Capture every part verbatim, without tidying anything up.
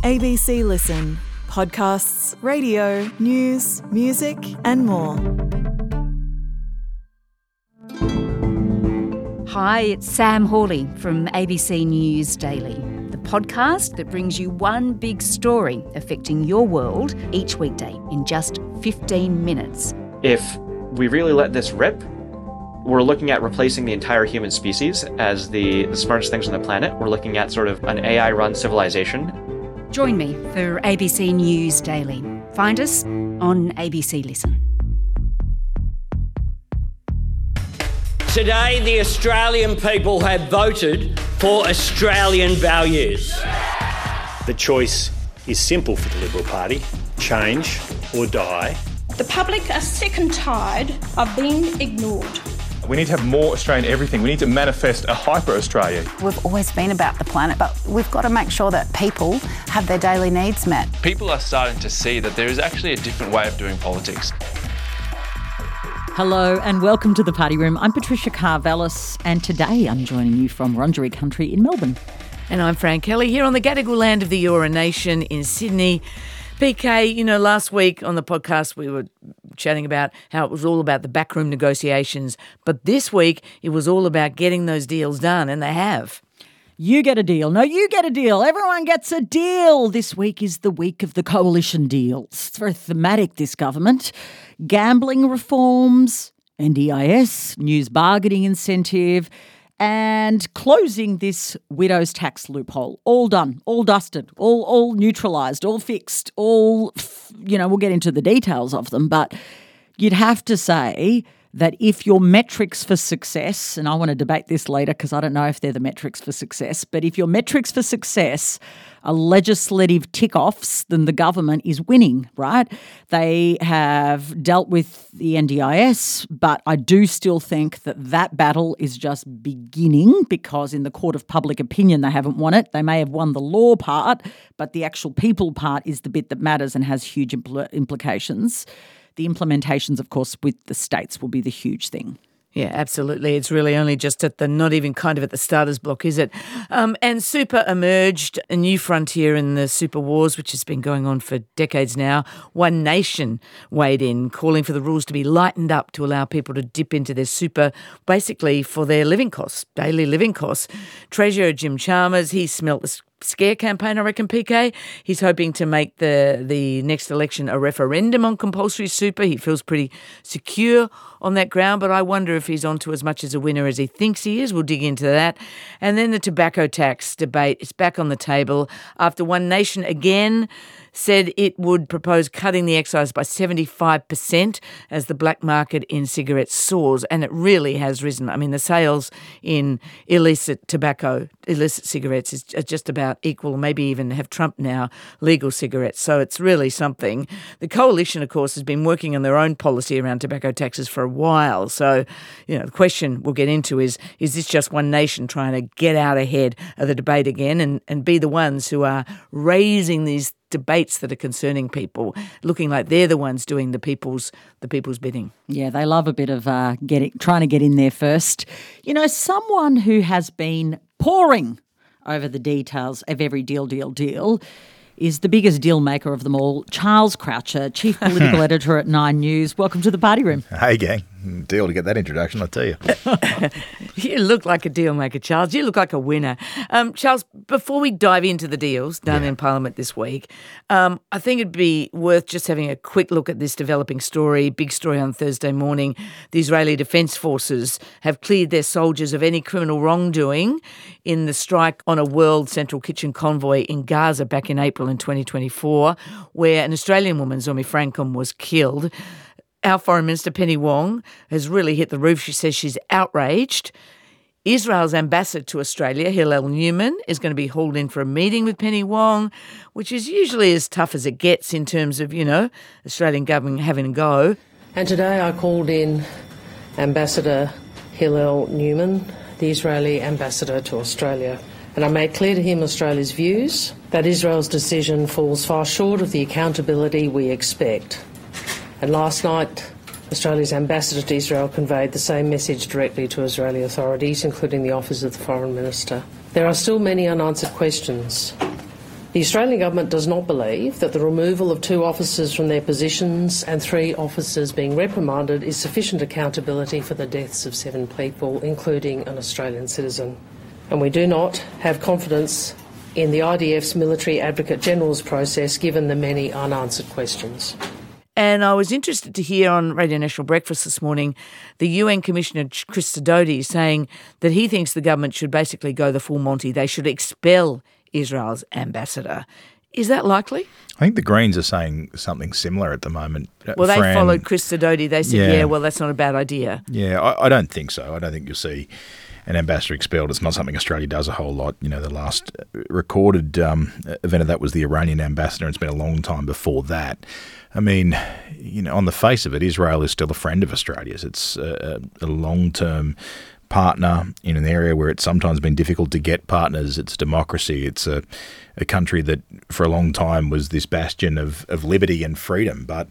A B C Listen. Podcasts, radio, news, music and more. Hi, it's Sam Hawley from A B C News Daily, the podcast that brings you one big story affecting your world each weekday in just fifteen minutes. If we really let this rip, we're looking at replacing the entire human species as the, the smartest things on the planet. We're looking at sort of an A I-run civilization. Join me for A B C News Daily. Find us on A B C Listen. Today, the Australian people have voted for Australian values. The choice is simple for the Liberal Party: change or die. The public are sick and tired of being ignored. We need to have more Australian everything. We need to manifest a hyper-Australia. We've always been about the planet, but we've got to make sure that people have their daily needs met. People are starting to see that there is actually a different way of doing politics. Hello and welcome to The Party Room. I'm Patricia Karvelis and today I'm joining you from Wurundjeri Country in Melbourne. And I'm Fran Kelly here on the Gadigal land of the Eora Nation in Sydney. P K, you know, last week on the podcast we were chatting about how it was all about the backroom negotiations, but this week it was all about getting those deals done, and they have. You get a deal. No, you get a deal. Everyone gets a deal. This week is the week of the coalition deals. It's very thematic, this government. Gambling reforms, N D I S, news bargaining incentive, and closing this widow's tax loophole. All done, all dusted, all all neutralised, all fixed, all, you know, we'll get into the details of them, but you'd have to say that if your metrics for success, and I want to debate this later because I don't know if they're the metrics for success, but if your metrics for success are legislative tick-offs, then the government is winning, right? They have dealt with the N D I S, but I do still think that that battle is just beginning because in the court of public opinion they haven't won it. They may have won the law part, but the actual people part is the bit that matters and has huge impl- implications. The implementations, of course, with the states will be the huge thing. Yeah, absolutely. It's really only just at the, not even kind of at the starter's block, is it? Um, and super emerged, a new frontier in the super wars, which has been going on for decades now. One Nation weighed in, calling for the rules to be lightened up to allow people to dip into their super, basically for their living costs, daily living costs. Treasurer Jim Chalmers, he smelt the scare campaign, I reckon, P K. He's hoping to make the the next election a referendum on compulsory super. He feels pretty secure on that ground, but I wonder if he's onto as much as a winner as he thinks he is. We'll dig into that. And then the tobacco tax debate is back on the table after One Nation again said it would propose cutting the excise by seventy-five percent as the black market in cigarettes soars, and it really has risen. I mean, the sales in illicit tobacco, illicit cigarettes is just about equal, maybe even have trumped now legal cigarettes, so it's really something. The coalition, of course, has been working on their own policy around tobacco taxes for a while, so, you know, the question we'll get into is, is this just One Nation trying to get out ahead of the debate again and, and be the ones who are raising these debates that are concerning people, looking like they're the ones doing the people's the people's bidding. Yeah, they love a bit of uh, getting trying to get in there first. You know, someone who has been poring over the details of every deal, deal, deal is the biggest deal maker of them all, Charles Croucher, Chief Political Editor at Nine News. Welcome to the Party Room. Hey, gang. Deal to get that introduction, I tell you. You look like a deal maker, Charles. You look like a winner. Um, Charles, before we dive into the deals done yeah. in Parliament this week, um, I think it'd be worth just having a quick look at this developing story, big story on Thursday morning. The Israeli Defence Forces have cleared their soldiers of any criminal wrongdoing in the strike on a World Central Kitchen convoy in Gaza back in April in twenty twenty-four, where an Australian woman, Zomi Frankum, was killed. Our Foreign Minister, Penny Wong, has really hit the roof. She says she's outraged. Israel's ambassador to Australia, Hillel Newman, is going to be hauled in for a meeting with Penny Wong, which is usually as tough as it gets in terms of, you know, Australian government having a go. And today I called in Ambassador Hillel Newman, the Israeli ambassador to Australia. And I made clear to him Australia's views, that Israel's decision falls far short of the accountability we expect. And last night, Australia's ambassador to Israel conveyed the same message directly to Israeli authorities, including the Office of the Foreign Minister. There are still many unanswered questions The Australian Government does not believe that the removal of two officers from their positions and three officers being reprimanded is sufficient accountability for the deaths of seven people, including an Australian citizen. And we do not have confidence in the I D F's Military Advocate General's process, given the many unanswered questions. And I was interested to hear on Radio National Breakfast this morning the U N Commissioner Chris Sidoti saying that he thinks the government should basically go the full Monty. They should expel Israel's ambassador. Is that likely? I think the Greens are saying something similar at the moment. Well, they Fran, followed Chris Sidoti. They said, yeah. yeah, well, that's not a bad idea. Yeah, I, I don't think so. I don't think you'll see an ambassador expelled. It's not something Australia does a whole lot. You know, the last recorded um, event of that was the Iranian ambassador, and it's been a long time before that. I mean, you know, on the face of it, Israel is still a friend of Australia's. It's a, a long-term partner in an area where it's sometimes been difficult to get partners. It's democracy. It's a, a country that for a long time was this bastion of, of liberty and freedom. But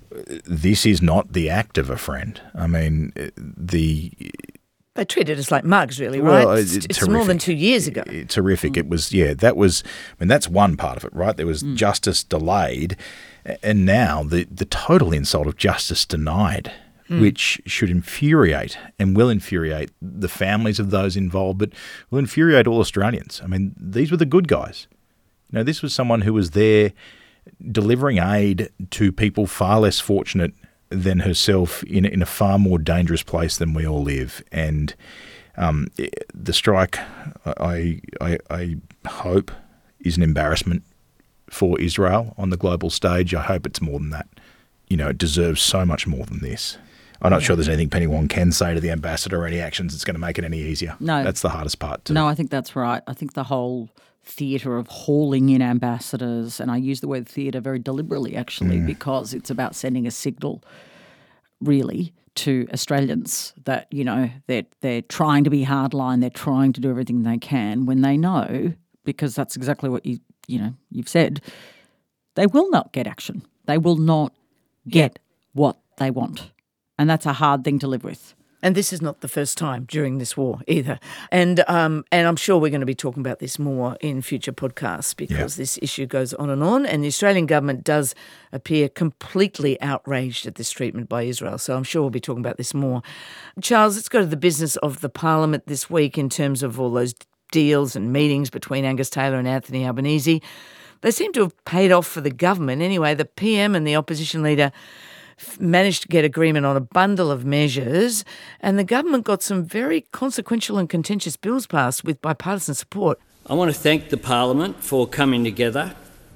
this is not the act of a friend. I mean, the... They treated us like mugs, really, right? Well, it's it's more than two years ago. It's horrific. Mm. It was, yeah, that was, I mean, that's one part of it, right? There was mm. justice delayed, and now the, the total insult of justice denied, mm. which should infuriate and will infuriate the families of those involved, but will infuriate all Australians. I mean, these were the good guys. You know, this was someone who was there delivering aid to people far less fortunate than herself in in a far more dangerous place than we all live. And um, the strike, I, I I hope, is an embarrassment for Israel on the global stage. I hope it's more than that. You know, it deserves so much more than this. I'm not yeah. sure there's anything Penny Wong can say to the ambassador or any actions that's going to make it any easier. No. That's the hardest part too. No, I think that's right. I think the whole theatre of hauling in ambassadors, and I use the word theatre very deliberately actually mm. because it's about sending a signal really to Australians that, you know, they're, they're trying to be hardline, they're trying to do everything they can when they know, because that's exactly what you, you know, you've said, they will not get action. They will not get yeah. what they want. And that's a hard thing to live with. And this is not the first time during this war either. And um, and I'm sure we're going to be talking about this more in future podcasts because yeah. this issue goes on and on. And the Australian government does appear completely outraged at this treatment by Israel. So I'm sure we'll be talking about this more. Charles, let's go to the business of the Parliament this week in terms of all those deals and meetings between Angus Taylor and Anthony Albanese. They seem to have paid off for the government. Anyway, the P M and the opposition leader managed to get agreement on a bundle of measures, and the government got some very consequential and contentious bills passed with bipartisan support. I want to thank the Parliament for coming together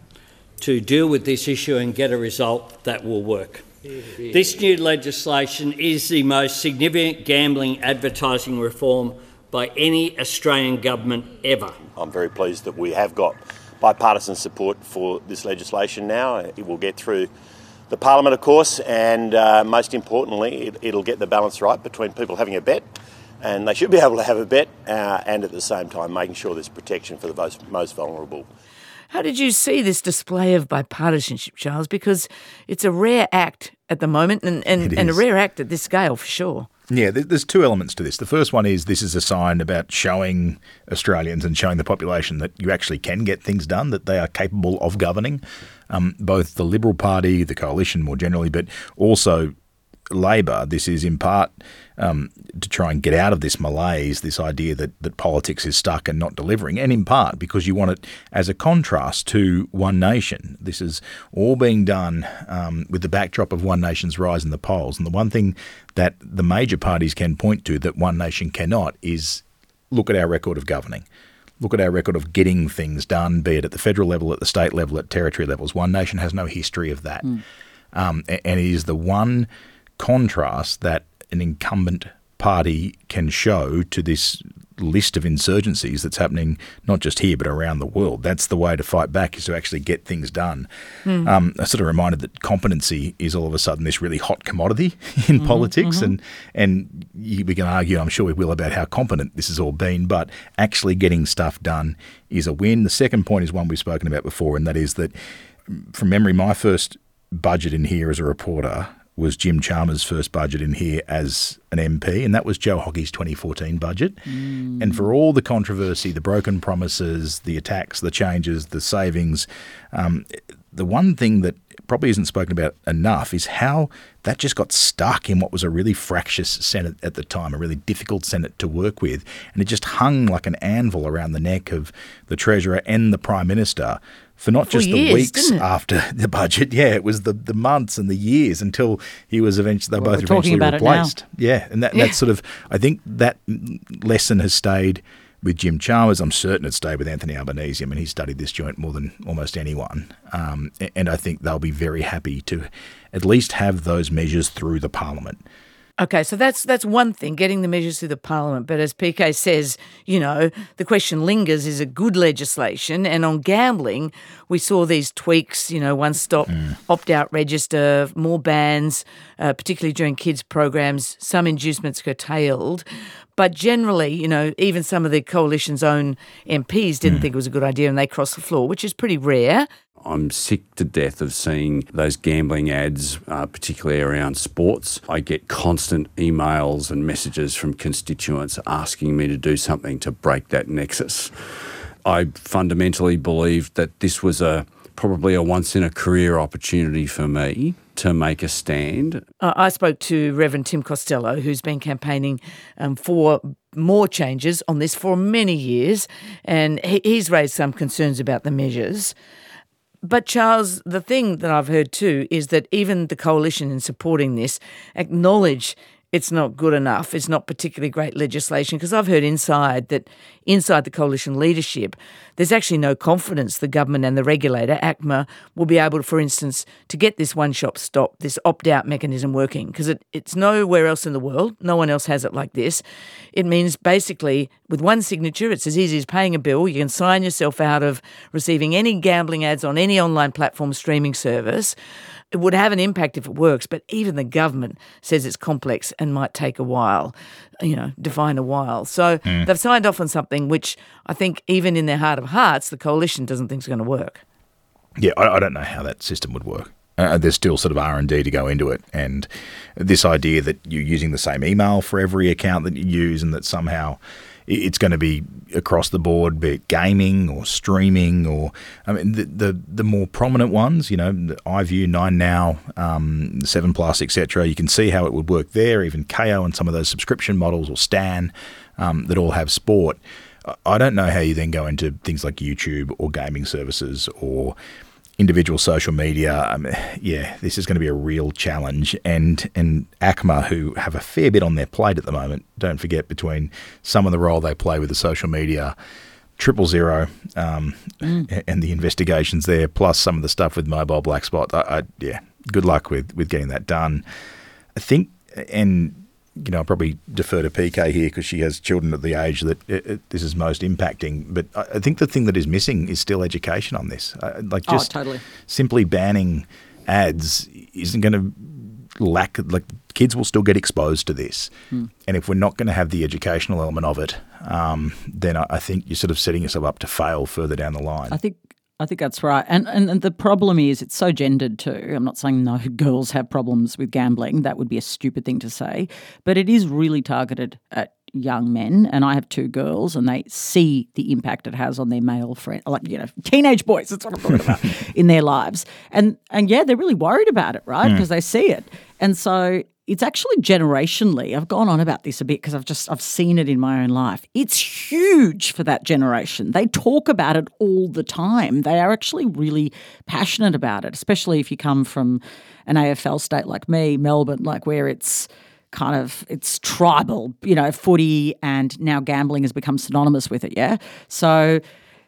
to deal with this issue and get a result that will work. This new legislation is the most significant gambling advertising reform by any Australian government ever. I'm very pleased that we have got bipartisan support for this legislation now. It will get through the Parliament, of course, and uh, most importantly, it, it'll get the balance right between people having a bet, and they should be able to have a bet, uh, and at the same time making sure there's protection for the most, most vulnerable. How did you see this display of bipartisanship, Charles? Because it's a rare act at the moment, and, and, and a rare act at this scale for sure. Yeah, there's two elements to this. The first one is this is a sign about showing Australians and showing the population that you actually can get things done, that they are capable of governing. Um, both the Liberal Party, the coalition more generally, but also Labor. This is in part um, to try and get out of this malaise, this idea that, that politics is stuck and not delivering, and in part because you want it as a contrast to One Nation. This is all being done um, with the backdrop of One Nation's rise in the polls. And the one thing that the major parties can point to that One Nation cannot is look at our record of governing. Look at our record of getting things done, be it at the federal level, at the state level, at territory levels. One Nation has no history of that. Mm. Um, and it is the one contrast that an incumbent party can show to this list of insurgencies that's happening not just here but around the world. That's the way to fight back, is to actually get things done. Mm. Um, I sort of reminded that competency is all of a sudden this really hot commodity in mm-hmm, politics, mm-hmm. and and you, we can argue, I'm sure we will, about how competent this has all been, but actually getting stuff done is a win. The second point is one we've spoken about before, and that is that, from memory, my first budget in here as a reporter was Jim Chalmers' first budget in here as an M P, and that was Joe Hockey's twenty fourteen budget. Mm. And for all the controversy, the broken promises, the attacks, the changes, the savings, um, the one thing that probably isn't spoken about enough is how that just got stuck in what was a really fractious Senate at the time, a really difficult Senate to work with. And it just hung like an anvil around the neck of the Treasurer and the Prime Minister for not for just years, the weeks didn't it? after the budget. Yeah, it was the, the months and the years until he was eventually, they Well, both we're talking eventually about it now. replaced. Yeah, and that, Yeah. that's sort of, I think that lesson has stayed with Jim Chalmers. I'm certain it stayed with Anthony Albanese. I mean, he studied this joint more than almost anyone. Um, and I think they'll be very happy to at least have those measures through the Parliament. Okay, so that's that's one thing, getting the measures through the Parliament. But as P K says, you know, the question lingers, is it good legislation? And on gambling, we saw these tweaks, you know, one-stop mm. opt-out register, more bans, uh, particularly during kids' programs, some inducements curtailed. But generally, you know, even some of the coalition's own M Ps didn't mm. think it was a good idea and they crossed the floor, which is pretty rare. I'm sick to death of seeing those gambling ads, uh, particularly around sports. I get constant emails and messages from constituents asking me to do something to break that nexus. I fundamentally believe that this was a probably a once-in-a-career opportunity for me to make a stand. Uh, I spoke to Reverend Tim Costello, who's been campaigning um, for more changes on this for many years, and he, he's raised some concerns about the measures. But Charles, the thing that I've heard too is that even the coalition in supporting this acknowledge it's not good enough, it's not particularly great legislation, because I've heard inside that inside the coalition leadership, there's actually no confidence the government and the regulator, ACMA, will be able, for instance, to get this one-shop stop, this opt-out mechanism working, because it, it's nowhere else in the world. No one else has it like this. It means basically with one signature, it's as easy as paying a bill. You can sign yourself out of receiving any gambling ads on any online platform streaming service. It would have an impact if it works, but even the government says it's complex and might take a while, you know, define a while. So mm. they've signed off on something which I think even in their heart of hearts, the coalition doesn't think is going to work. Yeah, I, I don't know how that system would work. Uh, there's still sort of R and D to go into it. And this idea that you're using the same email for every account that you use and that somehow it's going to be across the board, be it gaming or streaming or, I mean, the the, the more prominent ones, you know, iView, Nine Now, um, Seven Plus, et cetera. You can see how it would work there, even K O and some of those subscription models or Stan um, that all have sport. I don't know how you then go into things like YouTube or gaming services or individual social media. Um, yeah, this is going to be a real challenge. And and ACMA, who have a fair bit on their plate at the moment, don't forget, between some of the role they play with the social media, Triple Zero, um, mm. and the investigations there, plus some of the stuff with Mobile Black Spot. I, I, yeah, good luck with, with getting that done. I think, and you know, I'll probably defer to P K here because she has children at the age that it, it, this is most impacting. But I, I think the thing that is missing is still education on this. Uh, like just oh, totally. simply banning ads isn't going to lack, like kids will still get exposed to this. Hmm. And if we're not going to have the educational element of it, um, then I, I think you're sort of setting yourself up to fail further down the line. I think I think that's right. And, and and the problem is it's so gendered too. I'm not saying no girls have problems with gambling. That would be a stupid thing to say. But it is really targeted at young men. And I have two girls and they see the impact it has on their male friends, like, you know, teenage boys, that's what I'm talking about, in their lives. And, and yeah, they're really worried about it, right? Because mm. they see it. And so it's actually generationally, I've gone on about this a bit because I've just, I've seen it in my own life. It's huge for that generation. They talk about it all the time. They are actually really passionate about it, especially if you come from an A F L state like me, Melbourne, like where it's kind of, it's tribal, you know, footy, and now gambling has become synonymous with it, yeah? So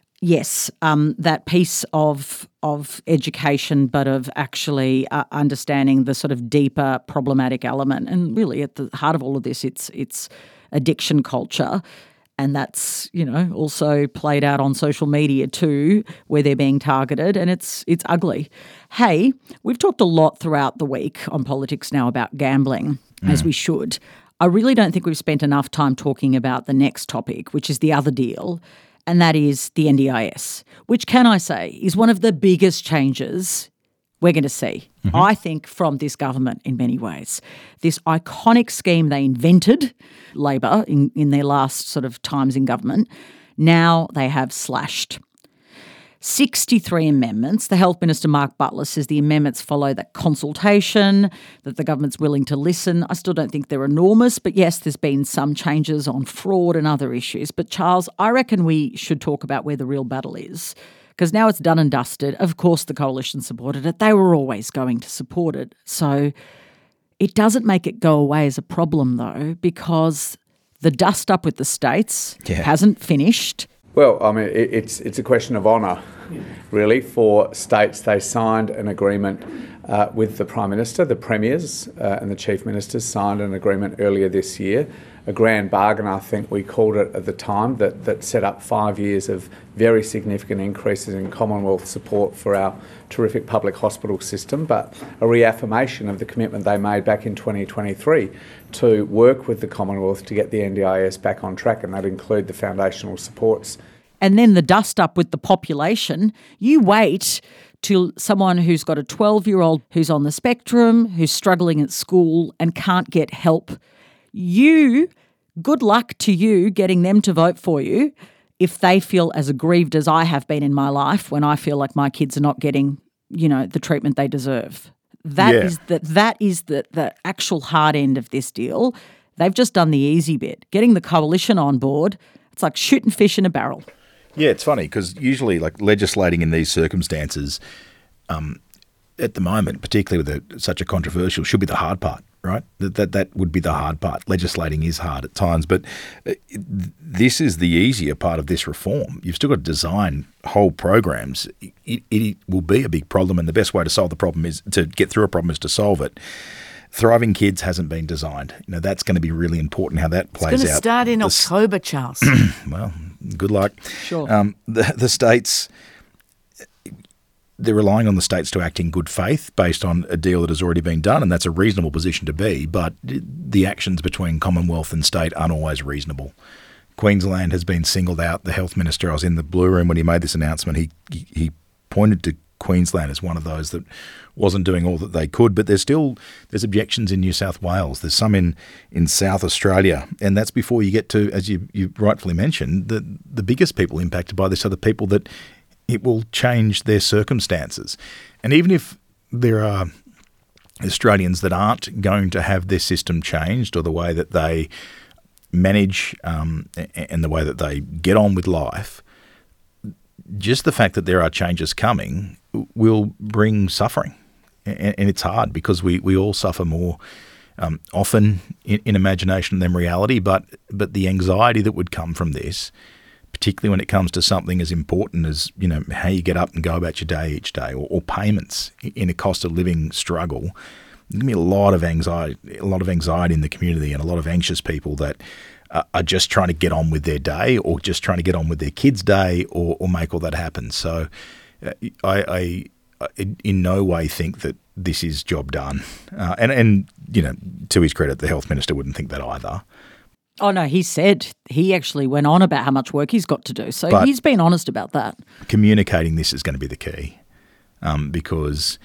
yes, um, that piece of of education, but of actually uh, understanding the sort of deeper problematic element. And really at the heart of all of this, it's it's addiction culture. And that's, you know, also played out on social media too, where they're being targeted, and it's it's ugly. Hey, we've talked a lot throughout the week on Politics Now about gambling, mm. as we should. I really don't think we've spent enough time talking about the next topic, which is the other deal, and that is the N D I S, which, can I say, is one of the biggest changes we're going to see, mm-hmm. I think, from this government in many ways. This iconic scheme they invented, Labor, in, in their last sort of times in government, now they have slashed. sixty-three amendments. The Health Minister, Mark Butler, says the amendments follow that consultation, that the government's willing to listen. I still don't think they're enormous, but yes, there's been some changes on fraud and other issues. But Charles, I reckon we should talk about where the real battle is, because now it's done and dusted. Of course the coalition supported it. They were always going to support it. So it doesn't make it go away as a problem, though, because the dust up with the states yeah. hasn't finished. Well, I mean, it's it's a question of honour, really, for states. They signed an agreement uh, with the Prime Minister, the Premiers uh, and the Chief Ministers signed an agreement earlier this year, a grand bargain, I think we called it at the time, that, that set up five years of very significant increases in Commonwealth support for our terrific public hospital system, but a reaffirmation of the commitment they made back in twenty twenty-three to work with the Commonwealth to get the N D I S back on track, and that include the foundational supports. And then the dust up with the population. You wait till someone who's got a twelve-year-old who's on the spectrum, who's struggling at school and can't get help. You, good luck to you getting them to vote for you if they feel as aggrieved as I have been in my life when I feel like my kids are not getting, you know, the treatment they deserve. That yeah. is the, that is the, the actual hard end of this deal. They've just done the easy bit. Getting the coalition on board, it's like shooting fish in a barrel. Yeah, it's funny because usually like legislating in these circumstances um, at the moment, particularly with a, such a controversial, should be the hard part, right? That, that that would be the hard part. Legislating is hard at times, but this is the easier part of this reform. You've still got to design whole programs. It, it will be a big problem, and the best way to solve the problem is to get through a problem is to solve it. Thriving Kids hasn't been designed. You know, that's going to be really important how that plays out. It's going to out. start in the, October, Charles. Well, good luck. Sure. Um, the, the states, they're relying on the states to act in good faith based on a deal that has already been done, and that's a reasonable position to be, but the actions between Commonwealth and state aren't always reasonable. Queensland has been singled out. The Health Minister, I was in the Blue Room when he made this announcement, he he pointed to Queensland as one of those that wasn't doing all that they could, but there's still there's objections in New South Wales. There's some in, in South Australia, and that's before you get to, as you, you rightfully mentioned, the the biggest people impacted by this are the people that it will change their circumstances. And even if there are Australians that aren't going to have their system changed or the way that they manage um, and the way that they get on with life, just the fact that there are changes coming will bring suffering. And, and it's hard because we, we all suffer more um, often in, in imagination than reality, but but the anxiety that would come from this, particularly when it comes to something as important as, you know, how you get up and go about your day each day, or, or payments in a cost of living struggle, there's going to be a lot of anxiety, a lot of anxiety in the community, and a lot of anxious people that are just trying to get on with their day, or just trying to get on with their kids' day, or, or make all that happen. So uh, I, I, in no way think that this is job done. Uh, and, and, you know, to his credit, the Health Minister wouldn't think that either. Oh, no, he said, he actually went on about how much work he's got to do. So but he's been honest about that. Communicating this is going to be the key, um, because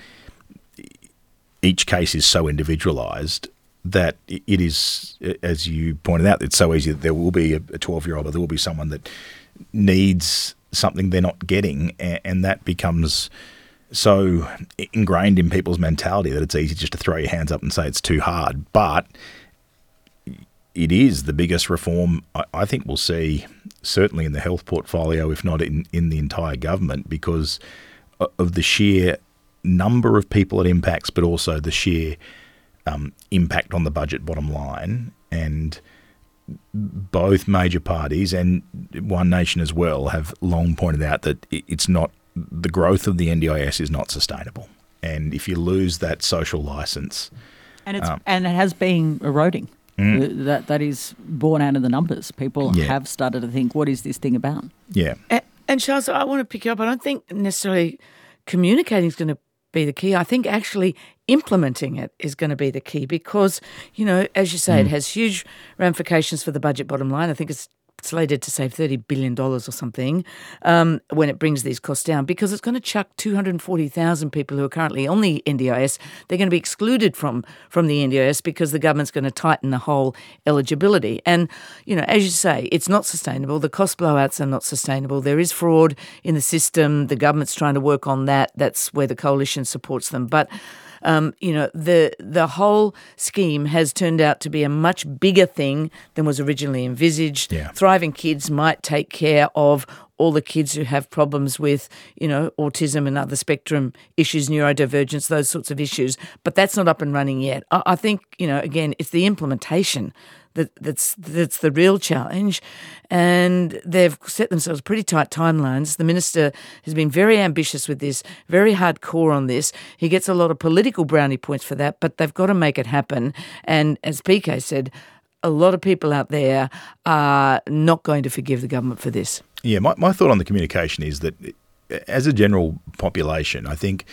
each case is so individualised that it is, as you pointed out, it's so easy that there will be a twelve-year-old, or there will be someone that needs something they're not getting, and that becomes so ingrained in people's mentality that it's easy just to throw your hands up and say it's too hard. But it is the biggest reform I think we'll see, certainly in the health portfolio, if not in, in the entire government, because of the sheer number of people it impacts, but also the sheer um, impact on the budget bottom line. And both major parties and One Nation as well have long pointed out that it's not, the growth of the N D I S is not sustainable. And if you lose that social licence... And, it's, um, and it has been eroding. Mm. That That is born out of the numbers. People Yeah. have started to think, what is this thing about? Yeah. And, and Charles, I want to pick you up. I don't think necessarily communicating is going to be the key. I think actually implementing it is going to be the key because, you know, as you say, Mm. it has huge ramifications for the budget bottom line. I think it's slated to save thirty billion dollars or something um, when it brings these costs down, because it's going to chuck two hundred forty thousand people who are currently on the N D I S. They're going to be excluded from, from the N D I S because the government's going to tighten the whole eligibility. And, you know, as you say, it's not sustainable. The cost blowouts are not sustainable. There is fraud in the system. The government's trying to work on that. That's where the coalition supports them. But Um, you know, the the whole scheme has turned out to be a much bigger thing than was originally envisaged. Yeah. Thriving Kids might take care of all the kids who have problems with, you know, autism and other spectrum issues, neurodivergence, those sorts of issues. But that's not up and running yet. I, I think, you know, again, it's the implementation that that's that's the real challenge, and they've set themselves pretty tight timelines. The minister has been very ambitious with this, very hardcore on this. He gets a lot of political brownie points for that, but they've got to make it happen. And as P K said, a lot of people out there are not going to forgive the government for this. Yeah, my, my thought on the communication is that as a general population, I think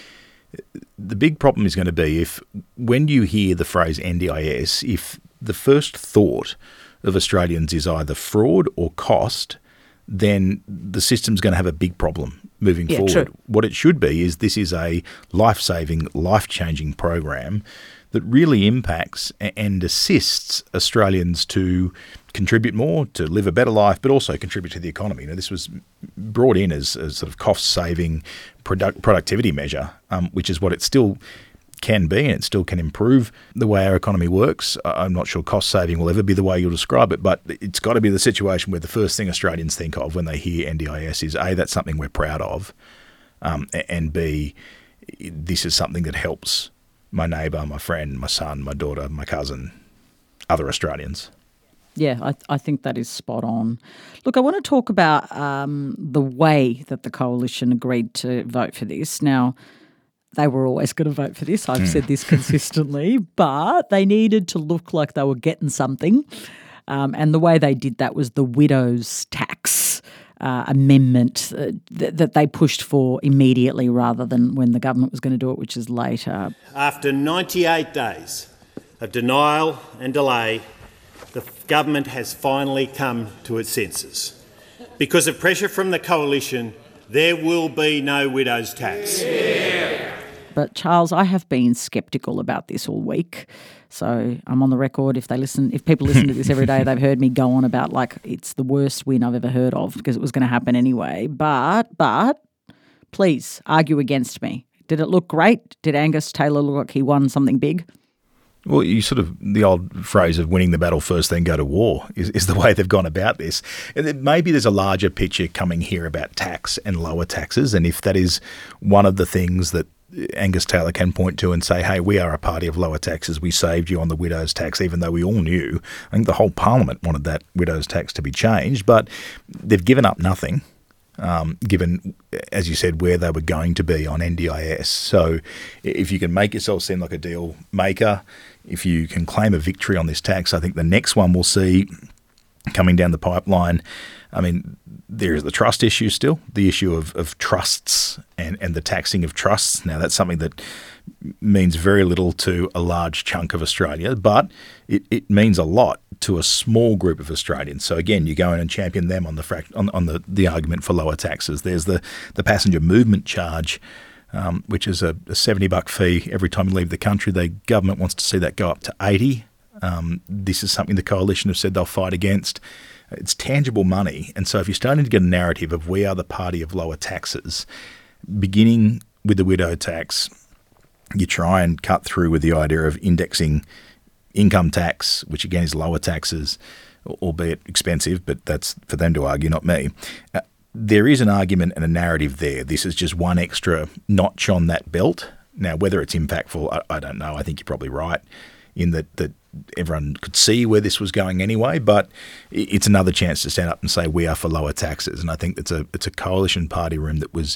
the big problem is going to be if when you hear the phrase N D I S, if the first thought of Australians is either fraud or cost, then the system's going to have a big problem moving Yeah, forward. true. What it should be is this is a life-saving, life-changing program that really impacts a- and assists Australians to contribute more, to live a better life, but also contribute to the economy. You know, this was brought in as a sort of cost-saving product productivity measure, um, which is what it still can be, and it still can improve the way our economy works. I'm not sure cost saving will ever be the way you'll describe it, but it's got to be the situation where the first thing Australians think of when they hear N D I S is A, that's something we're proud of, um, and B, this is something that helps my neighbour, my friend, my son, my daughter, my cousin, other Australians. Yeah, I, I think that is spot on. Look, I want to talk about um, the way that the coalition agreed to vote for this. Now, they were always going to vote for this. I've Mm. said this consistently, but they needed to look like they were getting something. Um, and the way they did that was the widow's tax uh, amendment uh, th- that they pushed for immediately rather than when the government was going to do it, which is later. After ninety-eight days of denial and delay, the government has finally come to its senses. Because of pressure from the coalition, there will be no widow's tax. Yeah. But Charles, I have been sceptical about this all week. So I'm on the record. If they listen, if people listen to this every day, they've heard me go on about like it's the worst win I've ever heard of because it was going to happen anyway. But, but please argue against me. Did it look great? Did Angus Taylor look like he won something big? Well, you sort of, the old phrase of winning the battle first, then go to war is, is the way they've gone about this. And then maybe there's a larger picture coming here about tax and lower taxes. And if that is one of the things that Angus Taylor can point to and say, hey, we are a party of lower taxes. We saved you on the widow's tax, even though we all knew. I think the whole parliament wanted that widow's tax to be changed, but they've given up nothing. Um, given, as you said, where they were going to be on N D I S. So if you can make yourself seem like a deal maker, if you can claim a victory on this tax, I think the next one we'll see coming down the pipeline, I mean, there is the trust issue still, the issue of, of trusts and, and the taxing of trusts. Now, that's something that means very little to a large chunk of Australia, but it, it means a lot to a small group of Australians. So again, you go in and champion them on the fract- on, on the, the argument for lower taxes. There's the, the passenger movement charge, um, which is a, a seventy buck fee every time you leave the country. The government wants to see that go up to eighty. Um, this is something the coalition have said they'll fight against. It's tangible money. And so if you're starting to get a narrative of we are the party of lower taxes, beginning with the widow tax, you try and cut through with the idea of indexing income tax, which again is lower taxes, albeit expensive, but that's for them to argue, not me. Uh, there is an argument and a narrative there. This is just one extra notch on that belt. Now, whether it's impactful, I, I don't know. I think you're probably right in that, that everyone could see where this was going anyway, but it's another chance to stand up and say we are for lower taxes. And I think it's a it's a coalition party room that was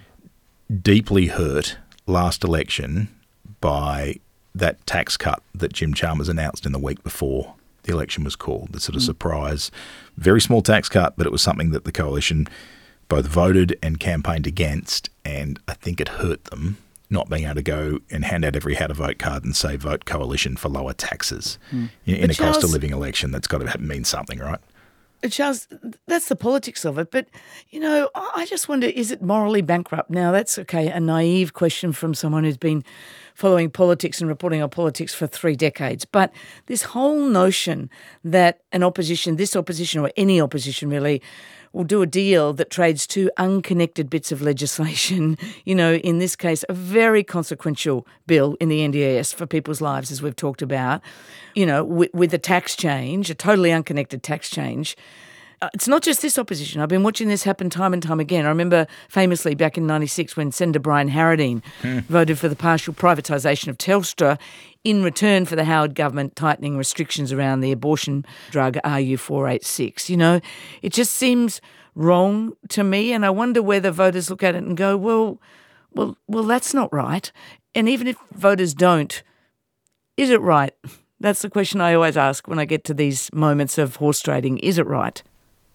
deeply hurt last election by that tax cut that Jim Chalmers announced in the week before the election was called. The sort of mm. surprise, very small tax cut, but it was something that the coalition both voted and campaigned against, and I think it hurt them not being able to go and hand out every how to vote card and say vote coalition for lower taxes mm. in, in a Charles, cost of living election. That's got to mean something, right? Charles, that's the politics of it. But, you know, I just wonder, is it morally bankrupt? Now, that's, okay, a naive question from someone who's been following politics and reporting on politics for three decades. But this whole notion that an opposition, this opposition or any opposition really, will do a deal that trades two unconnected bits of legislation, you know, in this case, a very consequential bill in the N D I S for people's lives, as we've talked about, you know, with, with a tax change, a totally unconnected tax change. Uh, it's not just this opposition. I've been watching this happen time and time again. I remember famously back in ninety-six when Senator Brian Harradine hmm. voted for the partial privatisation of Telstra in return for the Howard government tightening restrictions around the abortion drug R U four eighty-six. You know, it just seems wrong to me, and I wonder whether voters look at it and go, well, well, well, that's not right. And even if voters don't, is it right? That's the question I always ask when I get to these moments of horse trading. Is it right?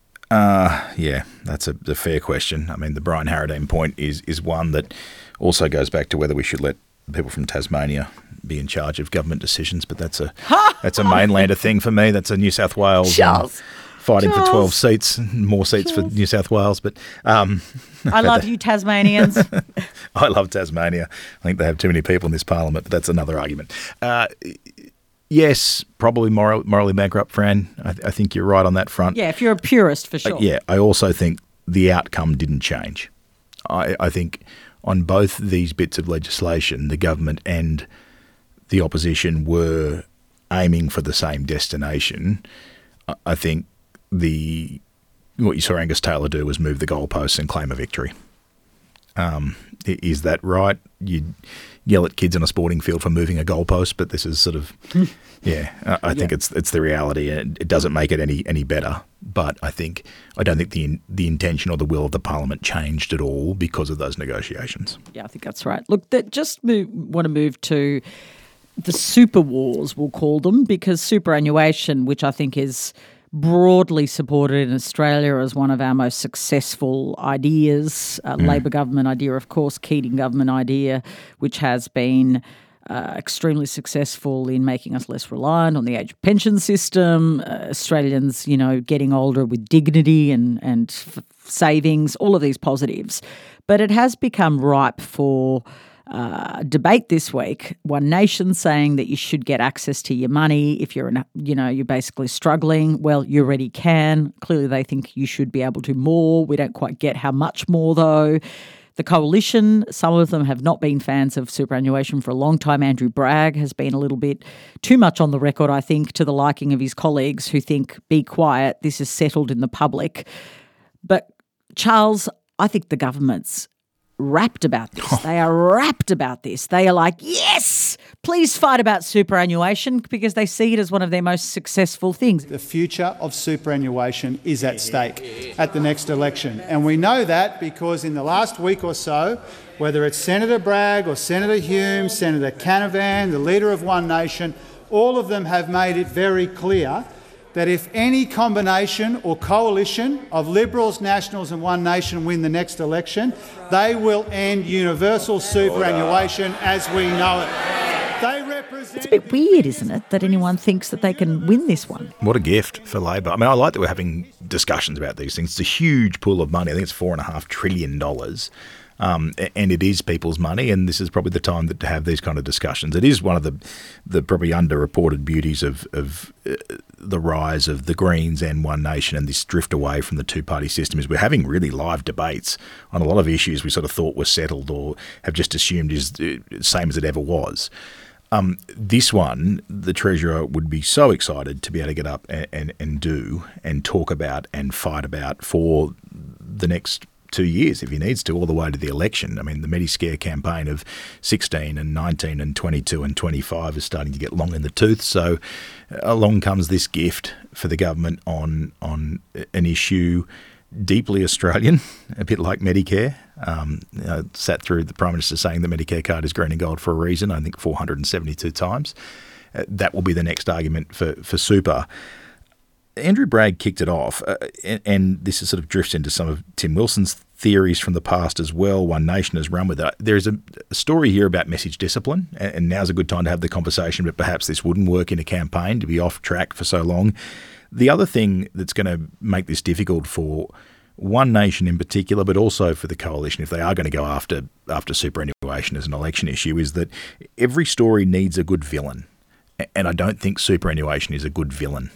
Uh, yeah, that's a, a fair question. I mean, the Brian Harradine point is is one that also goes back to whether we should let people from Tasmania be in charge of government decisions, but that's a that's a mainlander thing for me. That's a New South Wales Charles. fighting Charles. for twelve seats, more seats Charles. for New South Wales. But um, I love you, Tasmanians. I love Tasmania. I think they have too many people in this parliament, but that's another argument. Uh, yes, probably moral, morally bankrupt, Fran. I, I think you're right on that front. Yeah, if you're a purist, for sure. Uh, yeah, I also think the outcome didn't change. I, I think on both these bits of legislation, the government and the opposition were aiming for the same destination. I think the what you saw Angus Taylor do was move the goalposts and claim a victory. Um, is that right? You yell at kids on a sporting field for moving a goalpost, but this is sort of, yeah, I, I think yeah. it's it's the reality, and it doesn't make it any any better. But I think I don't think the the intention or the will of the parliament changed at all because of those negotiations. Yeah, I think that's right. Look, that just move, want to move to the super wars, we'll call them, because superannuation, which I think is broadly supported in Australia as one of our most successful ideas, uh, mm. Labor government idea, of course, Keating government idea, which has been uh, extremely successful in making us less reliant on the age pension system, uh, Australians, you know, getting older with dignity and, and f- savings, all of these positives. But it has become ripe for Uh, debate this week. One Nation saying that you should get access to your money if you're, in a, you know, you're basically struggling. Well, you already can. Clearly, they think you should be able to more. We don't quite get how much more, though. The Coalition, some of them have not been fans of superannuation for a long time. Andrew Bragg has been a little bit too much on the record, I think, to the liking of his colleagues who think, be quiet, this is settled in the public. But, Charles, I think the government's rapt about this. Oh. They are rapt about this. They are like, yes, please fight about superannuation, because they see it as one of their most successful things. The future of superannuation is at stake at the next election. And we know that because in the last week or so, whether it's Senator Bragg or Senator Hume, Senator Canavan, the leader of One Nation, all of them have made it very clear that if any combination or coalition of Liberals, Nationals and One Nation win the next election, they will end universal superannuation as we know it. They represent... It's a bit weird, isn't it, that anyone thinks that they can win this one? What a gift for Labor. I mean, I like that we're having discussions about these things. It's a huge pool of money. I think it's four and a half trillion dollars. Um, and it is people's money, and this is probably the time that to have these kind of discussions. It is one of the the probably underreported beauties of, of uh, the rise of the Greens and One Nation and this drift away from the two-party system is we're having really live debates on a lot of issues we sort of thought were settled or have just assumed is the same as it ever was. Um, this one, the Treasurer would be so excited to be able to get up and, and, and do and talk about and fight about for the next two years if he needs to, all the way to the election. I mean, the Mediscare campaign of sixteen and nineteen and twenty-two and twenty-five is starting to get long in the tooth. So along comes this gift for the government on on an issue deeply Australian, a bit like Medicare. Um, I sat through the Prime Minister saying the Medicare card is green and gold for a reason, I think four hundred seventy-two times. Uh, that will be the next argument for, for super. Andrew Bragg kicked it off, uh, and, and this is sort of drifts into some of Tim Wilson's theories from the past as well. One Nation has run with it. There's a, a story here about message discipline, and, and now's a good time to have the conversation, but perhaps this wouldn't work in a campaign to be off track for so long. The other thing that's going to make this difficult for One Nation in particular, but also for the coalition, if they are going to go after after superannuation as an election issue, is that every story needs a good villain. And I don't think superannuation is a good villain.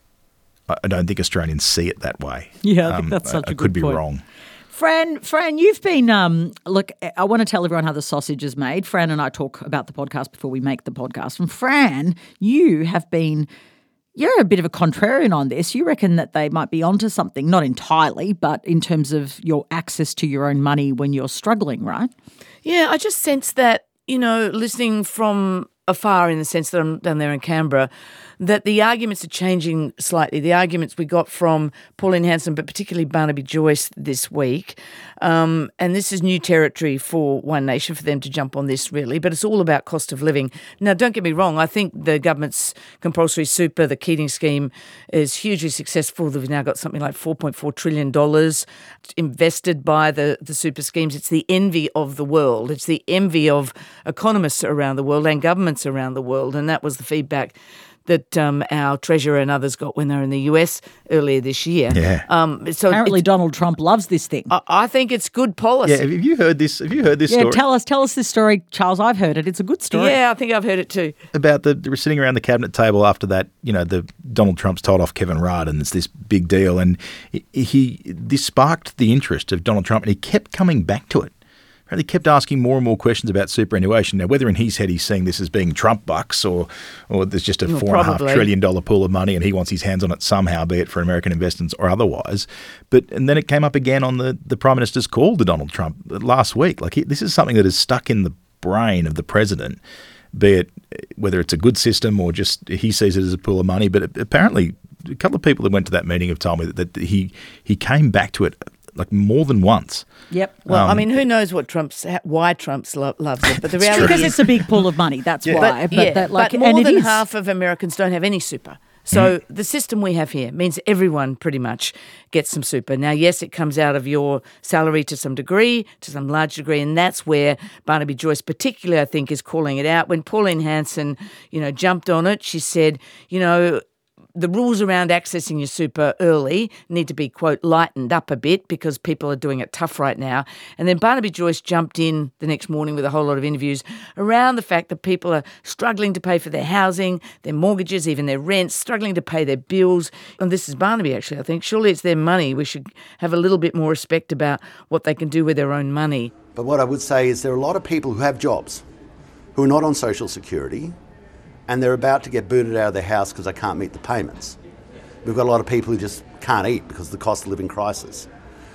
I don't think Australians see it that way. Yeah, I think that's such I, a I good could be point. wrong. Fran, Fran, you've been, um, look, I want to tell everyone how the sausage is made. Fran and I talk about the podcast before we make the podcast. And Fran, you have been, you're a bit of a contrarian on this. You reckon that they might be onto something, not entirely, but in terms of your access to your own money when you're struggling, right? Yeah, I just sense that, you know, listening from afar in the sense that I'm down there in Canberra, that the arguments are changing slightly. The arguments we got from Pauline Hanson, but particularly Barnaby Joyce this week, um, and this is new territory for One Nation for them to jump on this really, but it's all about cost of living. Now, don't get me wrong, I think the government's compulsory super, the Keating scheme, is hugely successful. They've now got something like four point four trillion dollars invested by the, the super schemes. It's the envy of the world. It's the envy of economists around the world and governments around the world, and that was the feedback that um, our treasurer and others got when they were in the U S earlier this year. Yeah. Um, so Apparently Donald Trump loves this thing. I, I think it's good policy. Yeah, have you heard this? Have you heard this yeah, story? tell us, tell us this story, Charles. I've heard it. It's a good story. Yeah, I think I've heard it too. About the, they were sitting around the cabinet table after that, you know, the Donald Trump's told off Kevin Rudd and it's this big deal. And he, he this sparked the interest of Donald Trump and he kept coming back to it. He kept asking more and more questions about superannuation. Now, whether in his head he's seeing this as being Trump bucks or or there's just a well, four and a half probably. trillion dollar pool of money and he wants his hands on it somehow, be it for American investments or otherwise. But and then it came up again on the, the Prime Minister's call to Donald Trump last week. Like he, this is something that is stuck in the brain of the president, be it whether it's a good system or just he sees it as a pool of money. But apparently a couple of people that went to that meeting have told me that, that he he came back to it like more than once. Yep. Well, Um, I mean, who knows what Trump's why Trump's lo- loves it, but the reality because is it's a big pool of money. That's Yeah. why. But, yeah, that, like, but more and it than is. half of Americans don't have any super. So mm. the system we have here means everyone pretty much gets some super. Now, yes, it comes out of your salary to some degree, to some large degree, and that's where Barnaby Joyce particularly, I think, is calling it out. When Pauline Hanson, you know, jumped on it, she said, you know, the rules around accessing your super early need to be, quote, lightened up a bit because people are doing it tough right now. And then Barnaby Joyce jumped in the next morning with a whole lot of interviews around the fact that people are struggling to pay for their housing, their mortgages, even their rents, struggling to pay their bills. And this is Barnaby, actually, I think. Surely it's their money. We should have a little bit more respect about what they can do with their own money. But what I would say is there are a lot of people who have jobs who are not on social security and they're about to get booted out of their house because they can't meet the payments. We've got a lot of people who just can't eat because of the cost of living crisis.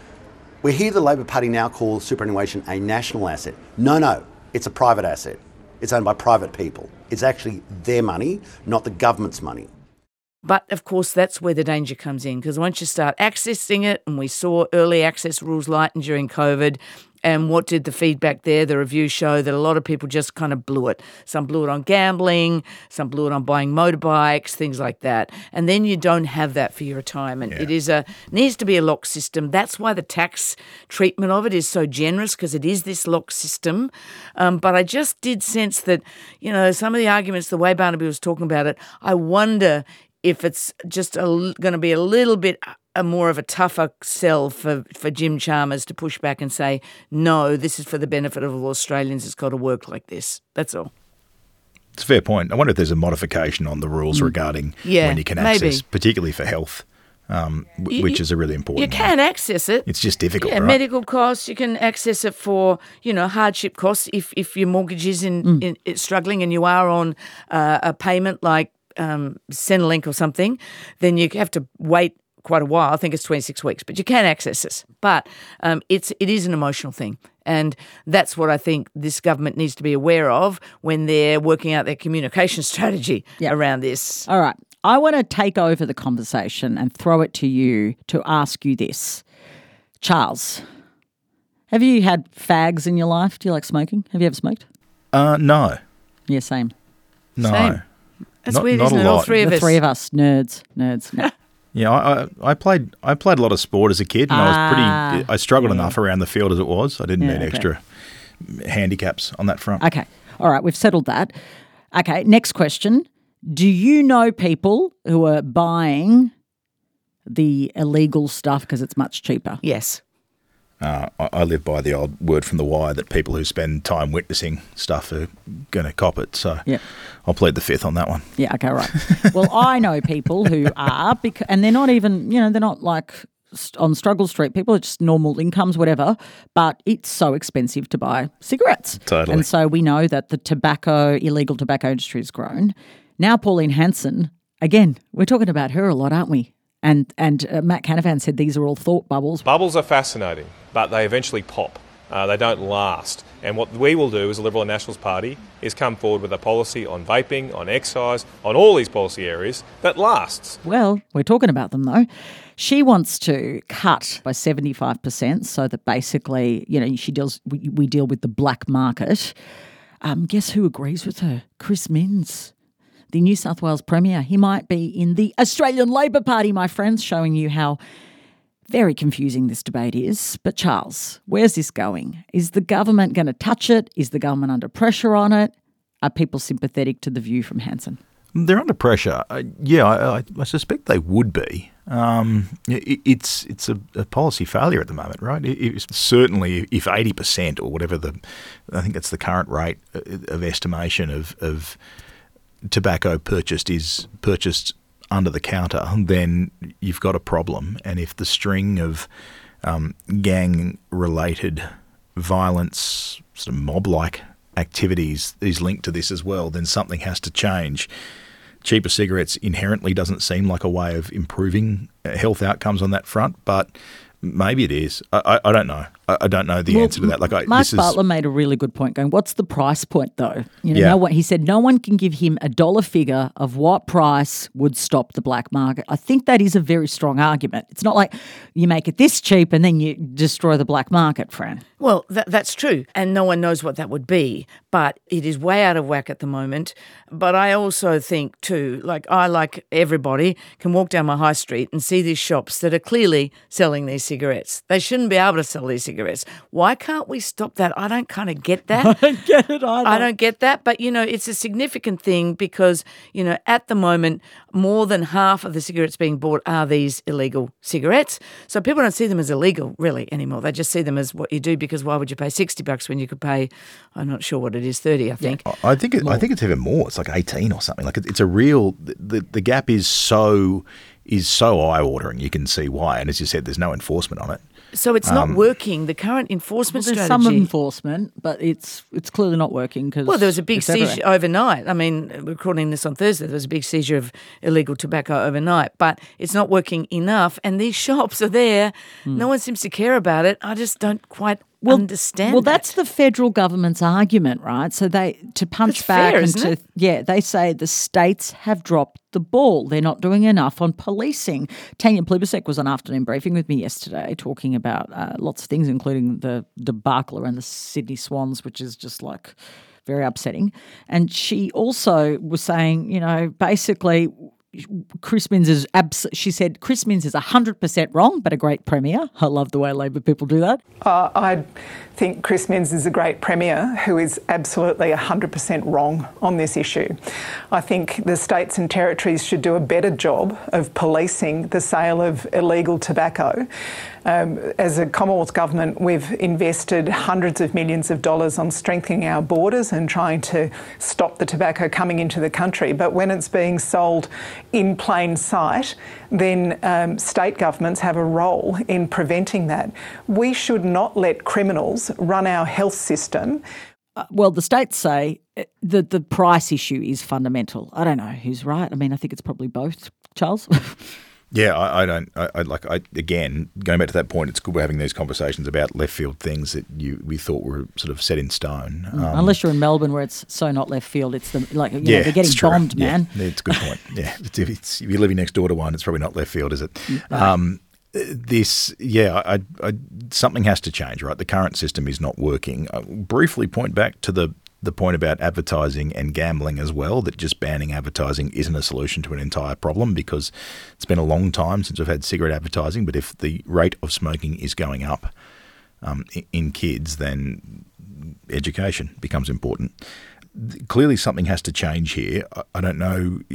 We hear the Labor Party now call superannuation a national asset. No, no, it's a private asset. It's owned by private people. It's actually their money, not the government's money. But, of course, that's where the danger comes in, because once you start accessing it, and we saw early access rules lightened during COVID, and what did the feedback there, the reviews show that a lot of people just kind of blew it. Some blew it on gambling, some blew it on buying motorbikes, things like that. And then you don't have that for your retirement. Yeah. It is a needs to be a locked system. That's why the tax treatment of it is so generous, because it is this locked system. Um, but I just did sense that, you know, some of the arguments, the way Barnaby was talking about it, I wonder if it's just going to be a little bit a more of a tougher sell for, for Jim Chalmers to push back and say, no, this is for the benefit of all Australians. It's got to work like this. That's all. It's a fair point. I wonder if there's a modification on the rules Mm. regarding Yeah, when you can access, maybe. particularly for health, um, w- You- which is a really important You one. can access it. It's just difficult, Yeah, right? medical costs. You can access it for, you know, hardship costs if, if your mortgage is in, Mm. in it's struggling and you are on uh, a payment like um, Centrelink or something, then you have to wait quite a while. I think it's twenty-six weeks, but you can access this. But um, it's it is an emotional thing, and that's what I think this government needs to be aware of when they're working out their communication strategy around this. All right. I want to take over the conversation and throw it to you to ask you this. Charles, have you had fags in your life? Do you like smoking? Have you ever smoked? Uh, no. Yeah, same. No. Same. That's Not- weird, not isn't a it? All lot. three of The us. three of us, nerds, nerds. No. Yeah, I, I, I played I played a lot of sport as a kid, and I was Ah, pretty. I struggled yeah. enough around the field as it was. I didn't Yeah, need okay. extra handicaps on that front. Okay. All right. We've settled that. Okay. Next question. Do you know people who are buying the illegal stuff because it's much cheaper. Yes. Uh, I, I live by the old word from The Wire that people who spend time witnessing stuff are going to cop it. So yep. I'll plead the fifth on that one. Yeah, okay, right. Well, I know people who are, bec- and they're not even, you know, they're not like on Struggle Street. People are just normal incomes, whatever, but it's so expensive to buy cigarettes. Totally. And so we know that the tobacco, illegal tobacco industry has grown. Now Pauline Hanson, again, we're talking about her a lot, aren't we? And and uh, Matt Canavan said these are all thought bubbles. Bubbles are fascinating, but they eventually pop. Uh, they don't last. And what we will do as the Liberal and Nationals Party is come forward with a policy on vaping, on excise, on all these policy areas that lasts. Well, we're talking about them though. She wants to cut by seventy-five percent so that basically, you know, she deals. We, we deal with the black market. Um, guess who agrees with her? Chris Minns, the New South Wales Premier. He might be in the Australian Labor Party, my friends, showing you how very confusing this debate is. But Charles, where's this going? Is the government going to touch it? Is the government under pressure on it? Are people sympathetic to the view from Hanson? They're under pressure. Uh, yeah, I, I, I suspect they would be. Um, it, it's it's a, a policy failure at the moment, right? It, it's certainly, if eighty percent or whatever the, I think that's the current rate of estimation of of tobacco purchased is purchased under the counter, then you've got a problem. And if the string of um, gang-related violence, sort of mob-like activities is linked to this as well, then something has to change. Cheaper cigarettes inherently doesn't seem like a way of improving health outcomes on that front, but maybe it is. I, I, I don't know. I, I don't know the well, answer to that. Like, I, Mark this Butler is, made a really good point going, what's the price point though? You know, Yeah. no one, he said no one can give him a dollar figure of what price would stop the black market. I think that is a very strong argument. It's not like you make it this cheap and then you destroy the black market, Fran. Well, that, that's true, and no one knows what that would be, but it is way out of whack at the moment. But I also think too, like I, like everybody, can walk down my high street and see these shops that are clearly selling these cigarettes. They shouldn't be able to sell these cigarettes. Why can't we stop that? I don't kind of get that. I don't get it either. I don't get that, but, you know, it's a significant thing because, you know, at the moment, more than half of the cigarettes being bought are these illegal cigarettes. So people don't see them as illegal, really, anymore. They just see them as what you do because why would you pay sixty bucks when you could pay, I'm not sure what it is, thirty, I think. I think it, I think it's even more. It's like eighteen or something. Like it, it's a real. The the gap is so is so eye watering. You can see why. And as you said, there's no enforcement on it. So it's Um, not working, the current enforcement Well, there's strategy. some enforcement, but it's it's clearly not working because Well, there was a big it's everywhere. seizure overnight. I mean, we're recording this on Thursday. There was a big seizure of illegal tobacco overnight, but it's not working enough. And these shops are there. Hmm. No one seems to care about it. I just don't quite understand Well, that. that's the federal government's argument, right? So they to punch That's back fair, and isn't to it? yeah, they say the states have dropped the ball. They're not doing enough on policing. Tanya Plibersek was on afternoon briefing with me yesterday, talking about uh, lots of things, including the debacle around the Sydney Swans, which is just like very upsetting. And she also was saying, you know, basically, Chris Minns is abs- she said Chris Minns is one hundred percent wrong, but a great premier. I love the way Labor people do that. Uh, I think Chris Minns is a great premier who is absolutely one hundred percent wrong on this issue. I think the states and territories should do a better job of policing the sale of illegal tobacco. Um, as a Commonwealth government, we've invested hundreds of millions of dollars on strengthening our borders and trying to stop the tobacco coming into the country. But when it's being sold in plain sight, then um, state governments have a role in preventing that. We should not let criminals run our health system. Uh, well, the states say that the price issue is fundamental. I don't know who's right. I mean, I think it's probably both, Charles. Yeah, I, I don't. I, I like. I again going back to that point. It's good we're having these conversations about left field things that you we thought were sort of set in stone. Mm, Um, Unless you're in Melbourne, where it's so not left field, it's the like you yeah, know, they're getting it's true. bombed, Yeah, man. Yeah, it's a good point. Yeah, it's, if, it's, if you're living next door to one, it's probably not left field, is it? No. Um, this, yeah, I, I, something has to change, right? The current system is not working. I'll briefly point back to the the point about advertising and gambling as well, that just banning advertising isn't a solution to an entire problem, because it's been a long time since we've had cigarette advertising, but if the rate of smoking is going up um, in, in kids, then education becomes important. Clearly something has to change here. I, I don't know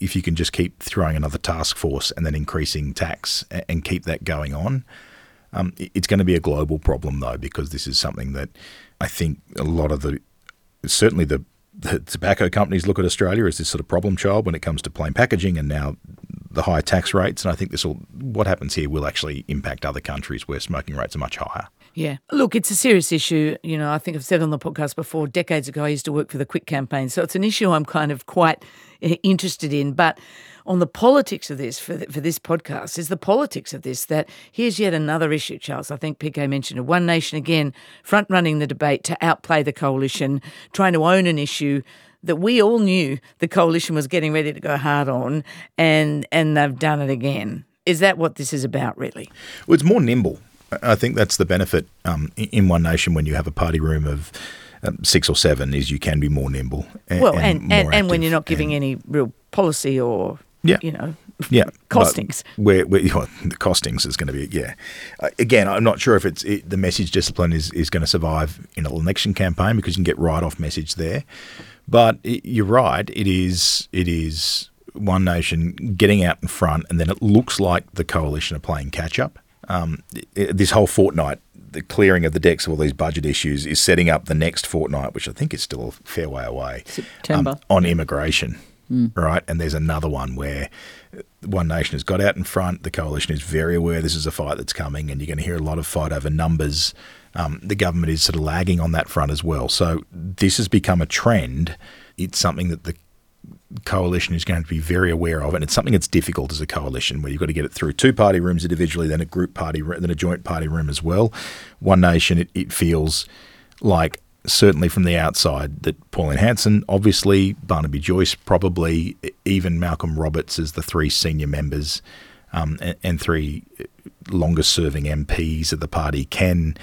if you can just keep throwing another task force and then increasing tax and keep that going on. Um, it's going to be a global problem, though, because this is something that I think a lot of the, certainly the, the tobacco companies look at Australia as this sort of problem child when it comes to plain packaging and now the high tax rates. And I think this will, what happens here will actually impact other countries where smoking rates are much higher. Yeah. Look, it's a serious issue. You know, I think I've said on the podcast before, decades ago I used to work for the Quit campaign. So it's an issue I'm kind of quite interested in. But on the politics of this, for, the, for this podcast, is the politics of this, that here's yet another issue, Charles. I think P K mentioned it. One Nation, again, front-running the debate to outplay the coalition, trying to own an issue that we all knew the coalition was getting ready to go hard on, and and they've done it again. Is that what this is about, really? Well, it's more nimble. I think that's the benefit um, in One Nation when you have a party room of um, six or seven is you can be more nimble. And, well, and, and, and, and when you're not giving and, any real policy or, yeah, you know, yeah, costings. Where, where well, the costings is going to be, yeah. Uh, again, I'm not sure if it's it, the message discipline is, is going to survive in an election campaign because you can get write-off message there. But it, you're right, it is it is One Nation getting out in front, and then it looks like the coalition are playing catch-up. Um, this whole fortnight, the clearing of the decks of all these budget issues is setting up the next fortnight, which I think is still a fair way away, September. Um, on immigration, mm. right? And there's another one where One Nation has got out in front. The coalition is very aware this is a fight that's coming, and you're going to hear a lot of fight over numbers. Um, the government is sort of lagging on that front as well. So this has become a trend. It's something that the coalition is going to be very aware of, and it's something that's difficult as a coalition where you've got to get it through two party rooms individually, then a group party, then a joint party room as well. One Nation, it, it feels like certainly from the outside that Pauline Hanson, obviously, Barnaby Joyce, probably even Malcolm Roberts as the three senior members um, and, and three longest serving M Ps of the party can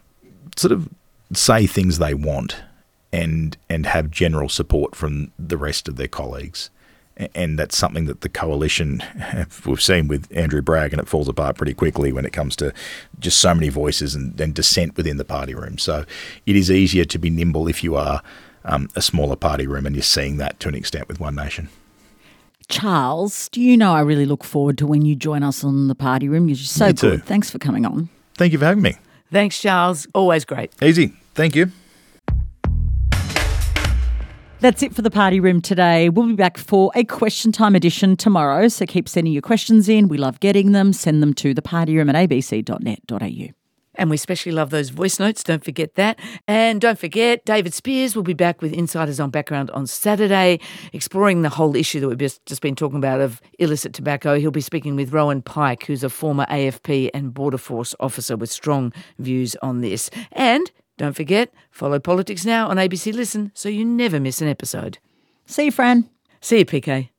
sort of say things they want and and have general support from the rest of their colleagues. And that's something that the coalition, we've seen with Andrew Bragg, and it falls apart pretty quickly when it comes to just so many voices and, and dissent within the party room. So it is easier to be nimble if you are um, a smaller party room, and you're seeing that to an extent with One Nation. Charles, do you know I really look forward to when you join us on the party room? You're so Me too. good. Thanks for coming on. Thank you for having me. Thanks, Charles. Always great. Easy. Thank you. That's it for the party room today. We'll be back for a question time edition tomorrow, so keep sending your questions in. We love getting them. Send them to thepartyroom at a b c dot net dot a u. And we especially love those voice notes. Don't forget that. And don't forget, David Spears will be back with Insiders on Background on Saturday, exploring the whole issue that we've just, just been talking about of illicit tobacco. He'll be speaking with Rowan Pike, who's a former A F P and Border Force officer with strong views on this. And don't forget, follow Politics Now on A B C Listen so you never miss an episode. See you, Fran. See you, P K.